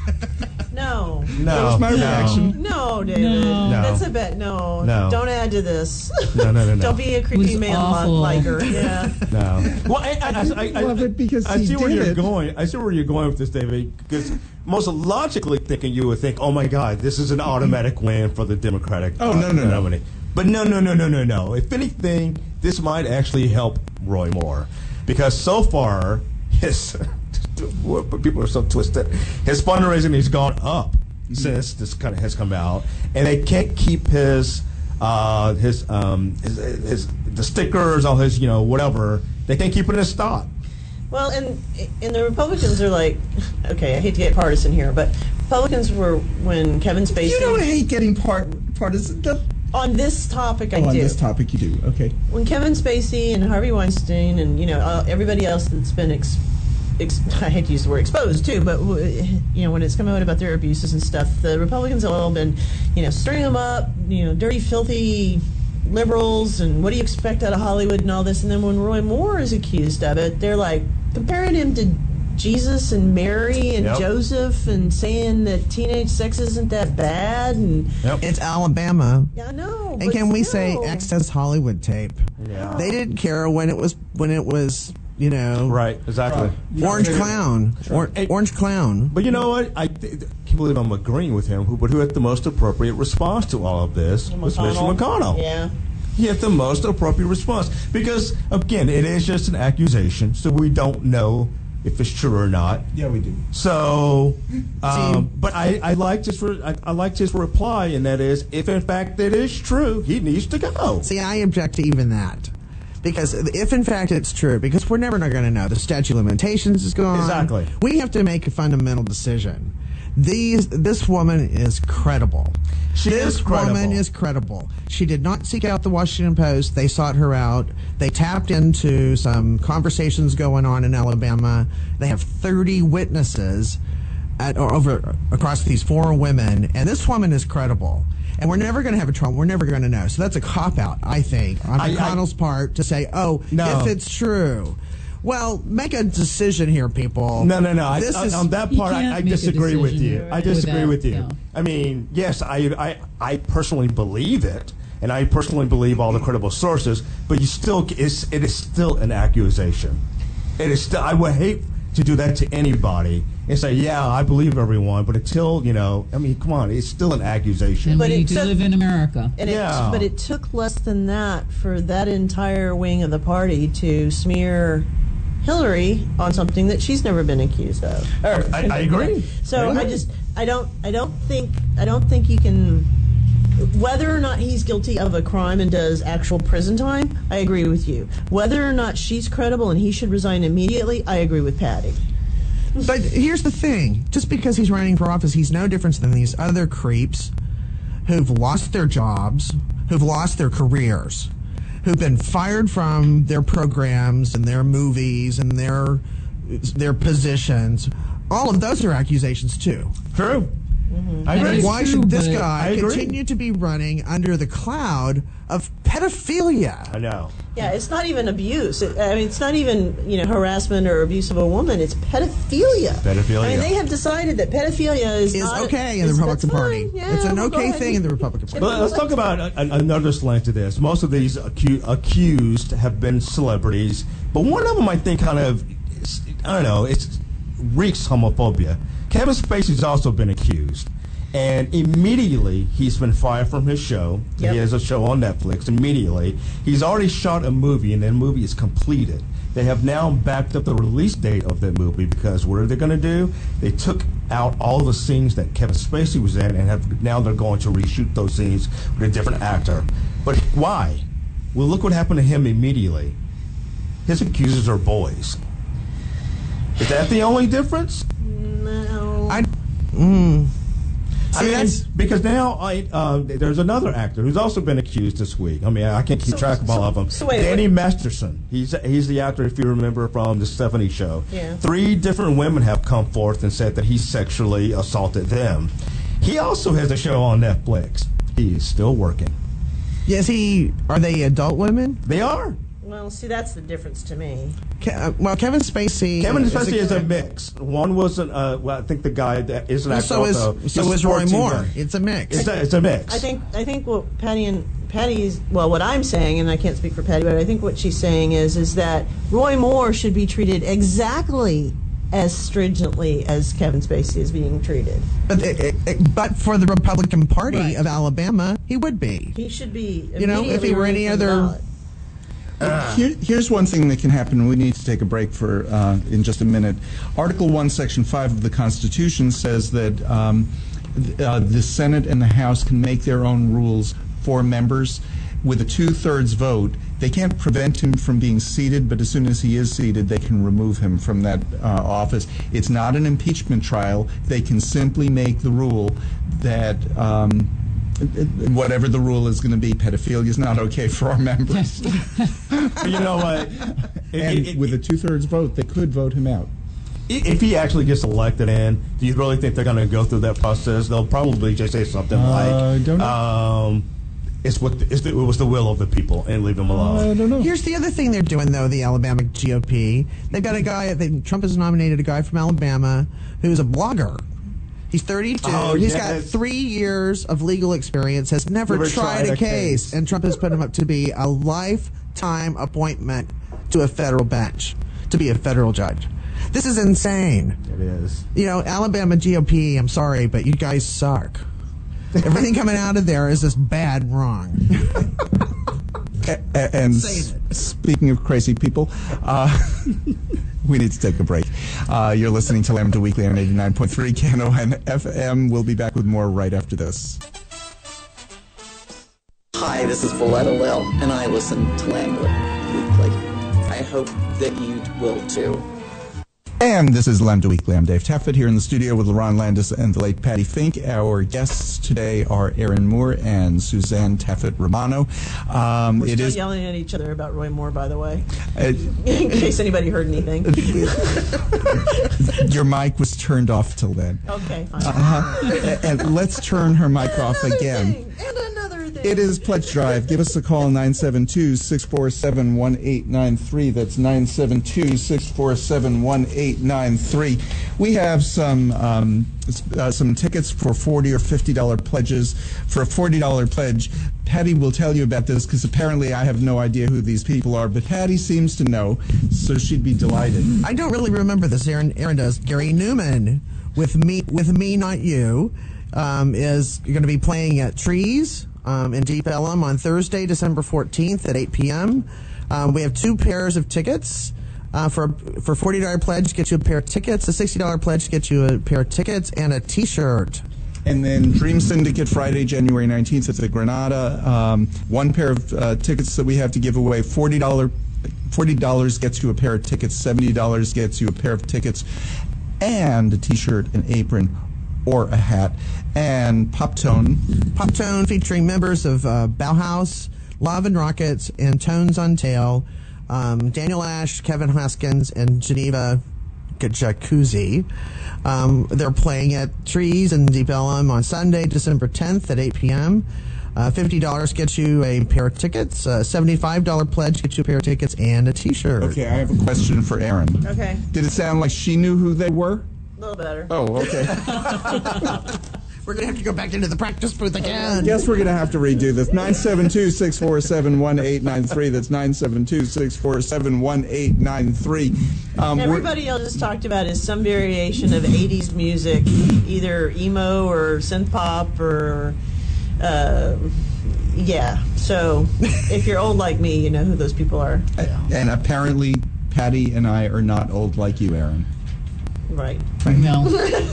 No. No, That was my no. reaction. No, David. No. No. That's a bet. No. No. Don't add to this. No, no, no, no. Don't be a creepy was man awful. liker. Yeah. No. Well, I, I, I, I, love it because I he see where did you're it. going. I see where you're going with this, David. Because most logically thinking, you would think, "Oh my God, this is an automatic win for the Democratic." Oh, no, no, no. nominee." But no, no, no, no, no, no. If anything, this might actually help Roy Moore, because so far his people are so twisted. His fundraising has gone up since this kind of has come out, and they can't keep his uh, his, um, his his the stickers, all his you know whatever. They can't keep it in stock. Well, and and the Republicans are like, okay, I hate to get partisan here, but Republicans were when Kevin Spacey. You don't hate getting part partisan. The, on this topic, I oh, on do. this topic, you do. Okay. When Kevin Spacey and Harvey Weinstein and you know uh, everybody else that's been ex- ex- I hate to use the word exposed too, but you know when it's come out about their abuses and stuff, the Republicans have all been you know stirring them up, you know, dirty, filthy liberals, and what do you expect out of Hollywood and all this. And then when Roy Moore is accused of it, they're like comparing him to Jesus and Mary and Yep. Joseph, and saying that teenage sex isn't that bad. And Yep. It's Alabama. yeah, I know. And but can we still. say Access Hollywood tape? Yeah. They didn't care when it was when it was you know Right. Exactly. Orange Clown, or, Hey. Orange Clown. But you know what? I th- can't believe I'm agreeing with him. Who, but who had the most appropriate response to all of this was Mitch McConnell. Yeah. He had the most appropriate response because, again, it is just an accusation, so we don't know if it's true or not. Yeah, we do. So, um, but I, I liked his re- I, I liked his reply, and that is, if in fact it is true, he needs to go. See, I object to even that. Because if in fact it's true, because we're never going to know, the statute of limitations is gone. Exactly. We have to make a fundamental decision. These, this woman is credible. She this is credible. woman is credible. She did not seek out the Washington Post. They sought her out. They tapped into some conversations going on in Alabama. They have thirty witnesses at, or over across these four women, and this woman is credible. And we're never going to have a trial. We're never going to know. So that's a cop-out, I think, on I- McConnell's part to say, oh, No. if it's true. Well, make a decision here, people. No, no, no. I, This on, is, on that You part, can't I, I make a disagree with decision you. I disagree without- with you. yeah. I mean, yes, I, I, I personally believe it, and I personally believe all the credible sources. But you still, it's, it is still an accusation. It is still. I would hate to do that to anybody and say, yeah, I believe everyone, but until you know, I mean, come on, it's still an accusation. And But we it do took- live in America. And Yeah. it, but it took less than that for that entire wing of the party to smear Hillary on something that she's never been accused of. Or I- I agree. So I I agree. just I don't I don't think I don't think you can, whether or not he's guilty of a crime and does actual prison time. I agree with you. Whether or not she's credible and he should resign immediately. I agree with Patty. but here's the thing. Just because he's running for office, he's no different than these other creeps who've lost their jobs, who've lost their careers, who've been fired from their programs and their movies and their their positions. All of those are accusations too. True. I That agree. is Why true, should this but- I guy agree. continue to be running under the cloud of pedophilia? I know. Yeah, it's not even abuse. It, I mean, it's not even you know harassment or abuse of a woman. It's pedophilia. Pedophilia. I mean, they have decided that pedophilia is Is not, okay in the is- Republican that's Party. fine. Yeah, It's an well, go okay ahead. thing in the Republican Party. But let's talk about a, a- another slant to this. Most of these acu- accused have been celebrities, but one of them I think kind of, is- I don't know, it's reeks homophobia. Kevin Spacey's also been accused, and immediately he's been fired from his show. Yep. He has a show on Netflix. Immediately, he's already shot a movie, and that movie is completed. They have now backed up the release date of that movie because what are they going to do? They took out all the scenes that Kevin Spacey was in, and have now they're going to reshoot those scenes with a different actor. But why? Well, look what happened to him immediately. His accusers are boys. Is that the only difference? No. I, mm. I mean, that's- because now I, uh, there's another actor who's also been accused this week. I mean, I can't keep So- track of all so- of them. so wait, Danny wait. Masterson. He's he's the actor, if you remember, from the seventies show. Yeah. Three different women have come forth and said that he sexually assaulted them. He also has a show on Netflix. He is still working. Yes, he. Are they adult women? They are. Well, see, that's the difference to me. Ke- uh, well, Kevin Spacey. Kevin is Spacey a- is a mix. One was an, uh, well, I think the guy that is an Well, actor. so is also. so He's a is Roy sports team Moore. guy. It's a mix. It's a, it's a mix. I think I think what Patty and Patty's well, what I'm saying, and I can't speak for Patty, but I think what she's saying is is that Roy Moore should be treated exactly as stringently as Kevin Spacey is being treated. But, it, it, it- but for the Republican Party Right. of Alabama, he would be. He should be. You know, if he immediately were any removed from the other- ballot. Here, here's one thing that can happen. We need to take a break for uh, in just a minute. Article one, Section five of the Constitution says that um, th- uh, the Senate and the House can make their own rules for members. With a two-thirds vote, they can't prevent him from being seated, but as soon as he is seated, they can remove him from that uh, office. It's not an impeachment trial. They can simply make the rule that um, whatever the rule is going to be, pedophilia is not okay for our members. you know what? It- And it- it- with a two-thirds vote, they could vote him out. If he actually gets elected in, do you really think they're going to go through that process? They'll probably just say something Uh, like, don't know. um, it's what the, it's the, it was the will of the people, and leave them alone. I don't know. Here's the other thing they're doing, though, the Alabama G O P. They've got a guy, they, Trump has nominated a guy from Alabama who's a blogger. He's thirty-two. Oh, He's yes. got three years of legal experience, has never, Never tried, tried a, a case, case. and Trump has put him up to be a lifetime appointment to a federal bench, to be a federal judge. This is insane. It is. You know, Alabama G O P, I'm sorry, but you guys suck. Everything coming out of there is just bad and wrong. A- a- and Say s- speaking of crazy people, uh, we need to take a break. Uh, you're listening to Lambda Weekly on eighty-nine point three K N O N F M. We'll be back with more right after this. Hi, this is Valletta Lil, and I listen to Lambda Weekly. I hope that you will too. And this is Lambda Weekly. I'm Dave Taffet here in the studio with LaRon Landis and the late Patty Fink. Our guests today are Aaron Moore and Suzanne Taffet Romano. Um, We're it still is yelling at each other about Roy Moore, by the way, uh, in case anybody heard anything. your mic was turned off till then. Okay, fine. Uh, and let's turn her mic off Another again. thing, and another thing. It is Pledge Drive. Give us a call, nine seven two, six four seven, one eight nine three. That's nine seven two, six four seven, one eight nine three. We have some um, s- uh, some tickets for forty dollars or fifty dollars pledges. For a forty dollars pledge, Patty will tell you about this because apparently I have no idea who these people are, but Patty seems to know, so she'd be delighted. I don't really remember this. Aaron, Aaron does. Gary Newman with me, with me, not you, um, is going to be playing at Trees um, in Deep Ellum on Thursday, December fourteenth at eight p.m. Um, we have two pairs of tickets. Uh, for for forty dollars pledge, get you a pair of tickets. A sixty dollars pledge, get you a pair of tickets and a T-shirt. And then Dream Syndicate Friday, January nineteenth at the Granada. Um, one pair of uh, tickets that we have to give away. forty dollars forty dollars gets you a pair of tickets. seventy dollars gets you a pair of tickets and a T-shirt, an apron, or a hat. And Pop Tone. Pop Tone featuring members of uh, Bauhaus, Love and Rockets, and Tones on Tail. Um, Daniel Ash, Kevin Hoskins, and Geneva Jacuzzi. Um, they're playing at Trees in Deep Ellum on Sunday, December tenth at eight p.m. Uh, fifty dollars gets you a pair of tickets. Uh, seventy-five dollars pledge gets you a pair of tickets and a T-shirt. Okay, I have a question for Erin. Okay, Did it sound like she knew who they were? a little better. Oh, okay. We're going to have to go back into the practice booth again. Guess we're going to have to redo this. nine seven two, six four seven, one eight nine three. That's nine seven two, six four seven, one eight nine three. Um, we're- Everybody else just talked about is some variation of eighties music, either emo or synth pop or, uh, yeah. So if you're old like me, you know who those people are. And apparently, Patty and I are not old like you, Aaron. Right. No.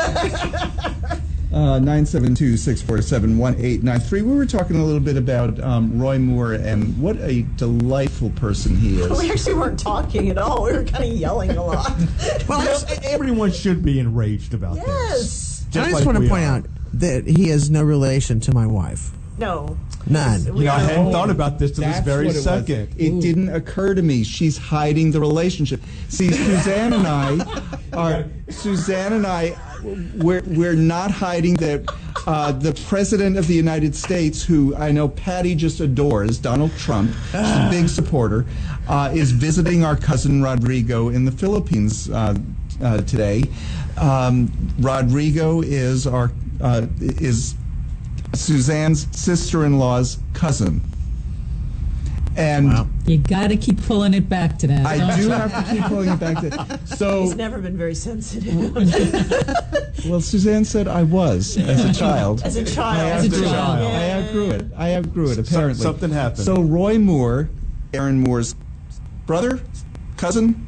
Uh, nine seven two, six four seven, one eight nine three. We were talking a little bit about um, Roy Moore and what a delightful person he We is. actually weren't talking at all. We were kind of yelling a lot. Well, You I know, just, everyone should be enraged about this. Yes. I just like want to we point are. out, that he is no relation to my wife. No. None. You know, I hadn't thought about this till this That's very what it was. second. It didn't occur to me. She's hiding the relationship. See, Suzanne and I are Suzanne and I. We're we're not hiding that uh, the president of the United States, who I know Patty just adores, Donald Trump, she's a big supporter, uh, is visiting our cousin Rodrigo in the Philippines uh, uh, today. Um, Rodrigo is our uh, is. Suzanne's sister-in-law's cousin. And Wow. You got to keep pulling it back to that. I don't do you? have to keep pulling it back to so He's never been very sensitive. well Suzanne said I was as a child. As a I child. As a outgrew it. child. I outgrew it. I outgrew it apparently. Something happened. So Roy Moore, Aaron Moore's brother, cousin,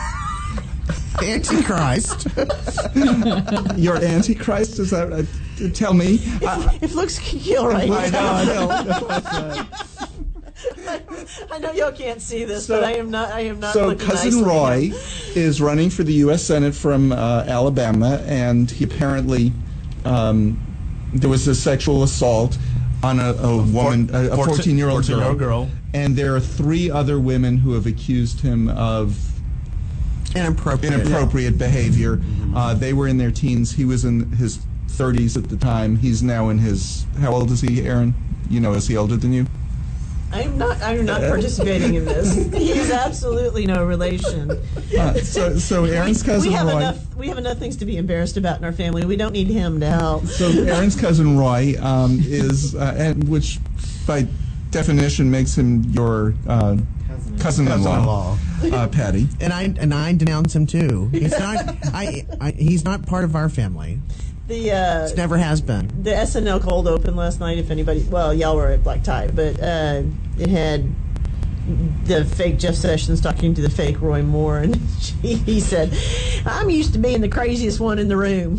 Antichrist. your Antichrist, is that uh, tell me. I, If looks can kill right I know, now. I know. That's what I said. I know y'all can't see this, So- but I am not. I am not. So looking cousin nicely Roy now. is running for the U S Senate from uh, Alabama, and he apparently um, there was a sexual assault on a, a woman, a fourteen-year-old girl. fourteen-year-old girl. And there are three other women who have accused him of Inappropriate. inappropriate behavior. Uh, they were in their teens. He was in his thirties at the time. He's now in his. How old is he, Aaron? You know, is he older than you? I am not. I am not participating in this. He is absolutely no relation. Uh, so, so Aaron's cousin we have Roy. enough. We have enough things to be embarrassed about in our family. We don't need him to help. So Aaron's cousin Roy um, is, uh, and which by definition makes him your uh, cousin-in-law, Cousin-in-law. uh, Patty. And I and I denounce him too. He's not. I, I. He's not part of our family. The uh, Never has been. the S N L cold open last night. If anybody, well, y'all were at Black Tie, but uh, it had the fake Jeff Sessions talking to the fake Roy Moore, and she, he said, "I'm used to being the craziest one in the room."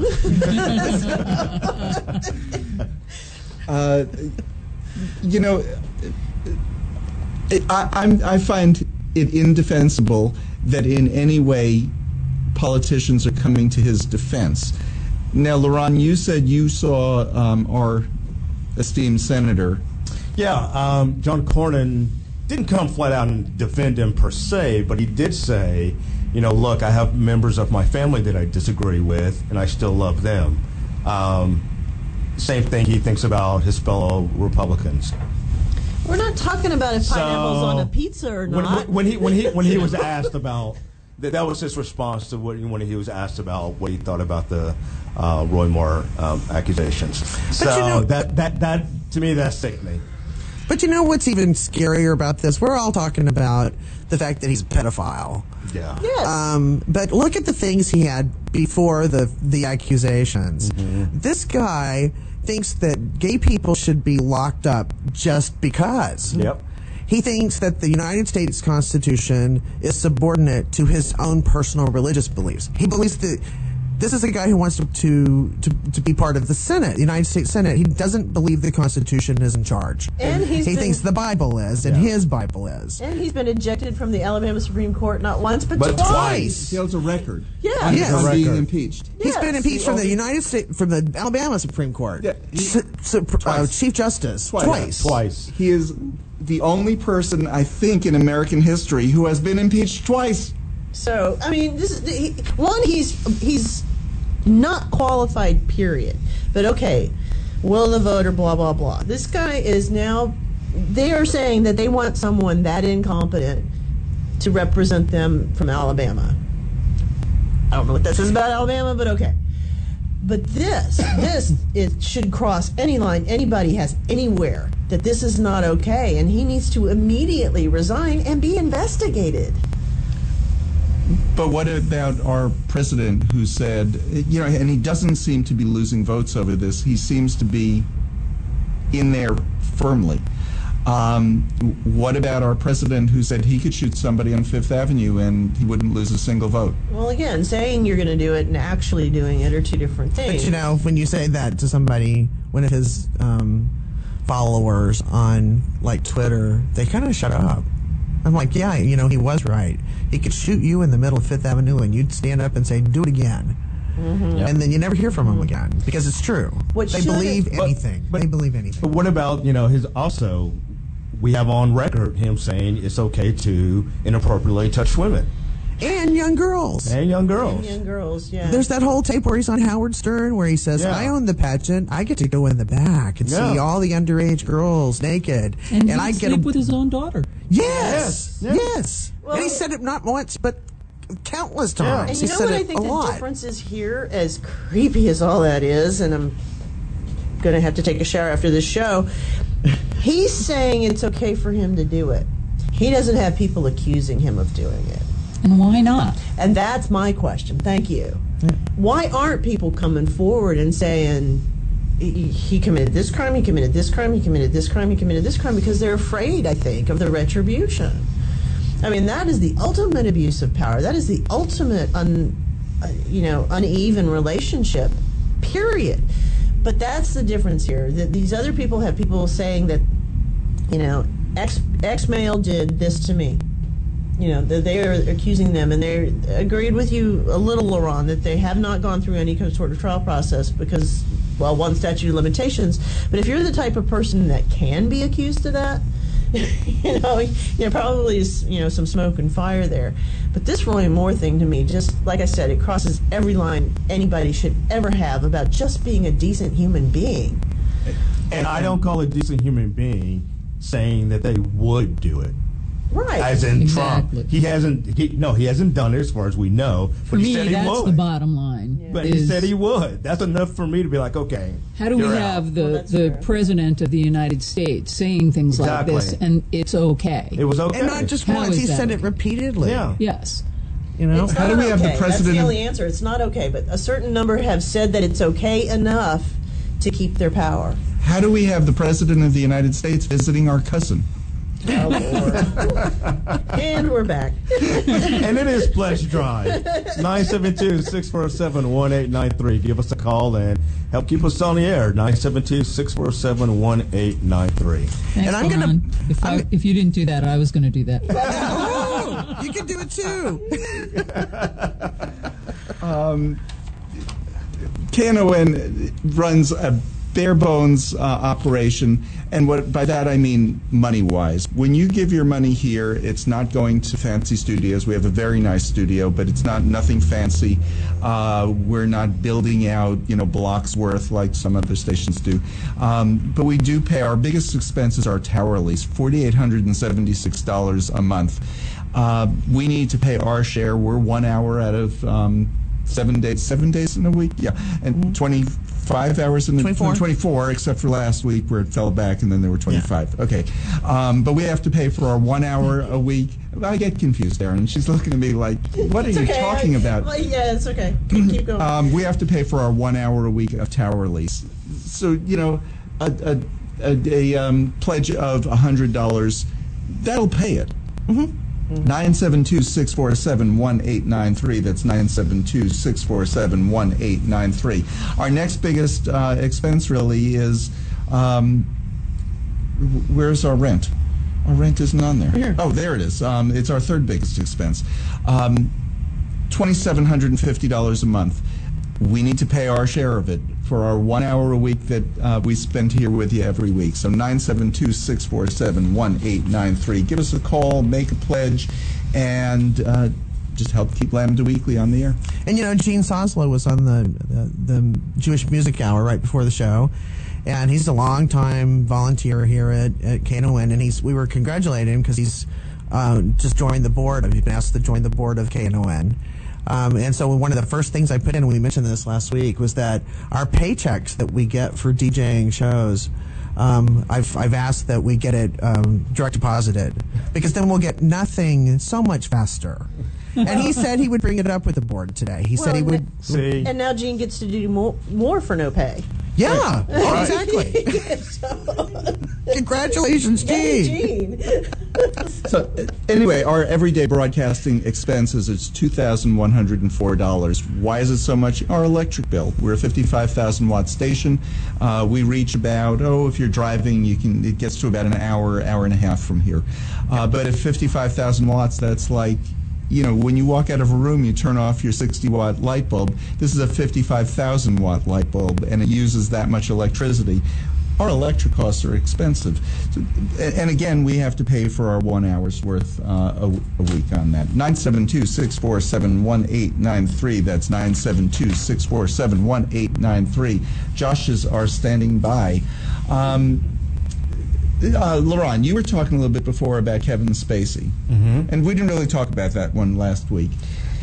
Uh, you know, it, I, I'm, I find it indefensible that in any way politicians are coming to his defense. Now, Laron, you said you saw um, our esteemed senator. Yeah, um, John Cornyn didn't come flat out and defend him per se, but he did say, you know, look, I have members of my family that I disagree with, and I still love them. Um, same thing he thinks about his fellow Republicans. We're not talking about if pineapples So, on a pizza or When, not. when he when he when he was asked about that, that was his response to what when he was asked about what he thought about the uh, Roy Moore um, accusations. So you know- that that that to me that's sickening. But you know what's even scarier about this? We're all talking about the fact that he's a pedophile. Yeah. yes. Um, but look at the things he had before the the accusations. This guy thinks that gay people should be locked up just because. Yep. He thinks that the United States Constitution is subordinate to his own personal religious beliefs. He believes that this is a guy who wants to, to, to, to be part of the Senate, the United States Senate. He doesn't believe the Constitution is in charge. And he's he been- thinks the Bible is, and Yeah. his Bible is. and he's been ejected from the Alabama Supreme Court not once but, But twice. He holds a record. Yeah. on, Yes. on A being record. impeached. He's been Yes. impeached from the only- United States, from the Alabama Supreme Court. Yeah, he- S- Sup- uh, Twice. Chief Justice. Twice. Twice. Twice. He is the only person, I think, in American history who has been impeached twice. So I mean, this is he, one. He's he's not qualified. Period. But okay, will the voter? Blah blah blah. This guy is now. They are saying that they want someone that incompetent to represent them from Alabama. I don't know what that says about Alabama, but okay. But this, this, it should cross any line anybody has anywhere that this is not okay, and he needs to immediately resign and be investigated. But what about our president who said, you know, and he doesn't seem to be losing votes over this. He seems to be in there firmly. Um, what about our president who said he could shoot somebody on Fifth Avenue and he wouldn't lose a single vote? Well, again, saying you're going to do it and actually doing it are two different things. But you know, when you say that to somebody, one of his um, followers on like Twitter, they kind of shut up. I'm like, yeah, you know, he was right. He could shoot you in the middle of Fifth Avenue, and you'd stand up and say, "Do it again." Mm-hmm. And then you never hear from them again because it's true. What they should believe it- anything. But- they believe anything. But what about, you know, his also, we have on record him saying it's okay to inappropriately touch women And young girls. and young girls. Young girls, yeah. There's that whole tape where he's on Howard Stern where he says, Yeah. I own the pageant. I get to go in the back and Yeah. see all the underage girls naked. And, And, he I sleep get a, with his own daughter. Yes. Yes. Yes. Well- and he said it not once, but countless Yeah. times. And he you know said what I it think a the lot. difference is here, as creepy as all that is, and I'm going to have to take a shower after this show, he's saying it's okay for him to do it. He doesn't have people accusing him of doing it. And why not? And that's my question. Thank you. Why aren't people coming forward and saying he he committed this crime, he committed this crime, he committed this crime, he committed this crime? Because they're afraid, I think, of the retribution. I mean, that is the ultimate abuse of power. That is the ultimate, un, uh, you know, uneven relationship, period. But that's the difference here. That these other people have people saying that, you know, X, X male did this to me. You know, that they are accusing them, and they agreed with you a little, Laurent, that they have not gone through any sort of trial process because, well, one, statute of limitations. But if you're the type of person that can be accused of that, you know, you know, probably is, you know, some smoke and fire there. But this Roy Moore thing to me, just like I said, it crosses every line anybody should ever have about just being a decent human being. And I don't call a decent human being saying that they would do it. Right. As in Exactly. Trump. He hasn't, he, no, he hasn't done it as far as we know. For but he me, said he that's would. the bottom line. But he is said he would. That's enough for me to be like, okay. How do we you're have out. the, Well, that's the fair. president of the United States saying things Exactly. like this and it's okay? It was okay. And not just How once, is he that said it okay? repeatedly. Yeah. Yes. You know? It's How not do we have the okay. president That's the of- only answer. It's not okay, but a certain number have said that it's okay enough to keep their power. How do we have the President of the United States visiting our cousin? Oh, Lord. And we're back. And it is Pledge Drive. nine seven two, six four seven, one eight nine three. Give us a call and help keep us on the air. nine seven two, six four seven, one eight nine three. Thanks, And I'm gonna- Laurent. If, I, I'm- if you didn't do that, I was going to do that. Oh, you can do it too. K N O N runs a bare bones uh, operation, and what by that I mean money wise. When you give your money here, it's not going to fancy studios. We have a very nice studio, but it's not nothing fancy. Uh, we're not building out, you know, blocks worth like some other stations do. Um, but we do pay. Our biggest expenses are tower lease, forty-eight hundred seventy-six dollars a month. Uh, we need to pay our share. We're one hour out of um, seven days, seven days in a week, yeah, and twenty-five hours in the twenty-four. twenty-four, except for last week where it fell back and then there were twenty-five. Okay, um, but we have to pay for our one hour a week. I get confused, Aaron. She's looking at me like, "What are It's you okay. talking I- about?" Well, yeah, it's okay. Keep, keep going. Um, we have to pay for our one hour a week of tower lease. So, you know, a, a, a, a um, pledge of one hundred dollars, that'll pay it. nine seven two, six four seven, one eight nine three. That's nine seven two, six four seven, one eight nine three. Our next biggest uh, expense really is um, wh- where's our rent? Our rent isn't on there. Oh, there it is. Um, it's our third biggest expense. Um, two thousand seven hundred fifty dollars a month. We need to pay our share of it for our one hour a week that uh, we spend here with you every week. So nine seven two, six four seven, one eight nine three. Give us a call, make a pledge, and uh, just help keep Lambda Weekly on the air. And you know, Gene Soslow was on the, the the Jewish Music Hour right before the show, and he's a longtime volunteer here at, at K N O N, and he's we were congratulating him because he's uh, just joined the board. He's been asked to join the board of K N O N. Um, and so one of the first things I put in when we mentioned this last week was that our paychecks that we get for DJing shows, um, I've, I've asked that we get it um, direct deposited because then we'll get nothing so much faster. And he said he would bring it up with the board today. He said he Well, would. See? and now Gene gets to do more, more for no pay. Yeah, exactly. Congratulations, Hey, Gene. Gene. So uh, anyway, our everyday broadcasting expenses is two thousand one hundred four dollars. Why is it so much? Our electric bill. We're a fifty-five thousand watt station. Uh, we reach about, oh, if you're driving, you can. It gets to about an hour, hour and a half from here. Uh, but at fifty-five thousand watts, that's like you know, when you walk out of a room, you turn off your sixty watt light bulb. This is a fifty-five thousand watt light bulb, and it uses that much electricity. Our electric costs are expensive. So, and again, we have to pay for our one hour's worth uh, a, a week on that. nine seven two, six four seven, one eight nine three. That's nine seven two, six four seven, one eight nine three. Joshes are standing by. Um, uh, Laurent, you were talking a little bit before about Kevin Spacey. Mm-hmm. And we didn't really talk about that one last week.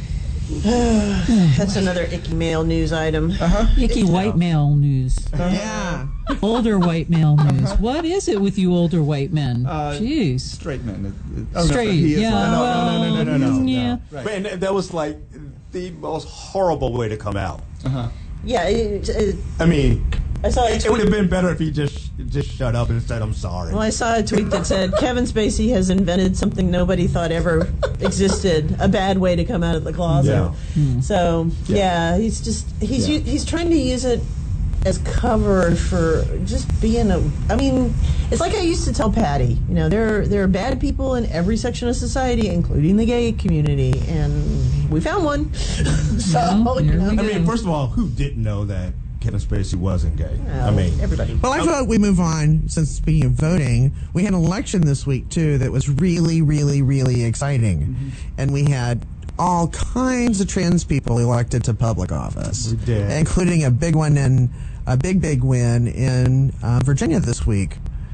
That's another icky male news item. Uh-huh. Icky white male news. Yeah. Older white male news. What is it with you older white men? Uh, Jeez. Straight men. Oh, Straight, no, he is yeah. not. No, well, no, no, no, no, no, no. Yeah. Right. Man, that- that was like the most horrible way to come out. Uh-huh. Yeah, it, it, I mean, I saw a it, it would tweet. have been better if he just just shut up and said, "I'm sorry." Well, I saw a tweet that said Kevin Spacey has invented something nobody thought ever existed, a bad way to come out of the closet. Yeah. So, yeah. Yeah. he's just he's Yeah. u- he's trying to use it as cover for just being a I mean, it's like I used to tell Patty, you know, there there are bad people in every section of society, including the gay community, and we found one. So, Well, you here know, we I mean, Yeah. first of all, who didn't know that Kevin Spacey wasn't gay? I well, mean, everybody. Well, I vote we move on. Since speaking of voting, we had an election this week too that was really, really, really exciting, Mm-hmm. and we had all kinds of trans people elected to public office, We did. including a big one in a big, big win in uh, Virginia this week.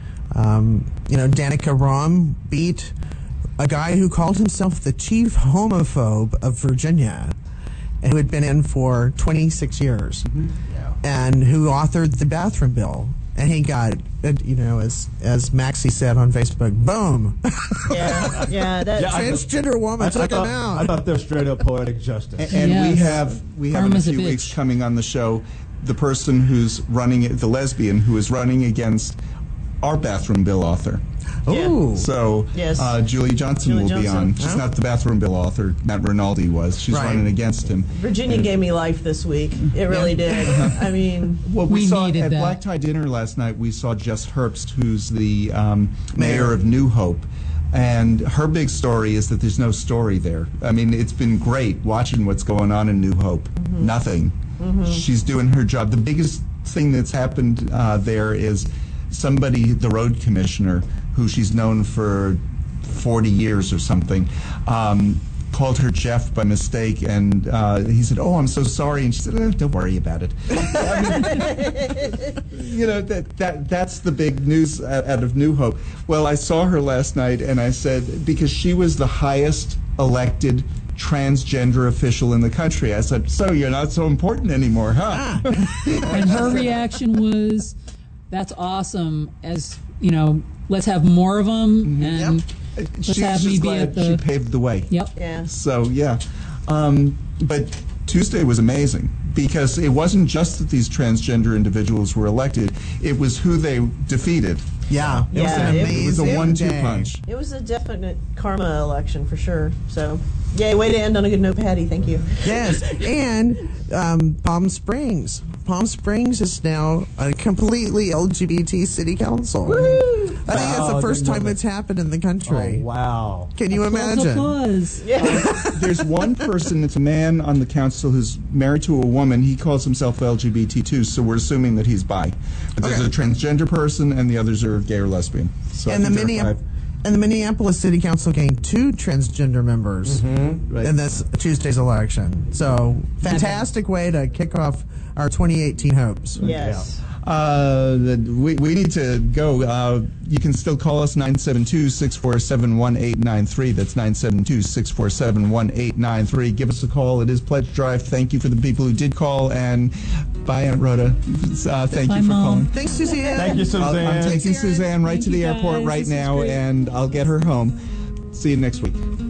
Um, you know, Danica Roem beat a guy who called himself the chief homophobe of Virginia, and who had been in for twenty-six years, and who authored the bathroom bill. And he got, uh, you know, as as Maxie said on Facebook, boom, Yeah, yeah, that, Yeah, I- transgender woman I, I took thought, him out. I thought they're straight up poetic justice. And we Yes. have we have Firm in a as a few bitch. weeks coming on the show the person who's running it, the lesbian who is running against our bathroom bill author. Ooh, So Yes. uh, Julie Johnson Julie will be Johnson. on. She's Oh. not the bathroom bill author. Matt Rinaldi was. She's Right. running against him. Virginia gave me life this week. It really did. I mean, Well, we, We saw needed at that. Black Tie Dinner last night. We saw Jess Herbst, who's the um, mayor of New Hope, and her big story is that there's no story there. I mean, it's been great watching what's going on in New Hope. Nothing. She's doing her job. The biggest thing that's happened uh, there is somebody, the road commissioner, who she's known for forty years or something. Um, called her Jeff by mistake, and uh, he said, "Oh, I'm so sorry," and she said, oh, "Don't worry about it." I mean, you know, that that that's the big news out, out of New Hope. Well, I saw her last night, and I said, because she was the highest elected transgender official in the country, I said, "So you're not so important anymore, huh?" And her reaction was, "That's awesome. As you know, let's have more of them." And let's She's have me just be glad at the. she paved the way. Yep. yeah. So yeah, um, but Tuesday was amazing because it wasn't just that these transgender individuals were elected; it was who they defeated. yeah, it was Yeah, an it amazing It was a one-two day. punch. It was a definite karma election for sure. So, yay, way to end on a good note, Patty. Thank you. Yes, and um, Palm Springs. Palm Springs is now a completely L G B T city council. I think it's Wow, the first didn't know time that. it's happened in the country. Oh, wow. Can you Applause, imagine? applause. There's one person, it's a man on the council who's married to a woman. He calls himself L G B T too, so we're assuming that he's bi. But there's Okay. a transgender person, and the others are gay or lesbian. So I And the think there are Minneapolis. five. And the Minneapolis City Council gained two transgender members Right. in this Tuesday's election. So, fantastic way to kick off our twenty eighteen hopes. Yes. Uh, the- we, we need to go. Uh, you can still call us nine seven two, six four seven, one eight nine three. That's nine seven two, six four seven, one eight nine three. Give us a call. It is Pledge Drive. Thank you for the people who did call. And bye, Aunt Rhoda. Uh, thank Bye, you for Mom. calling. Thanks, Suzanne. Thank you, I'll, Suzanne. I'm taking Suzanne. Suzanne right Thank to the you, airport guys. right This is now, great. and I'll get her home. See you next week.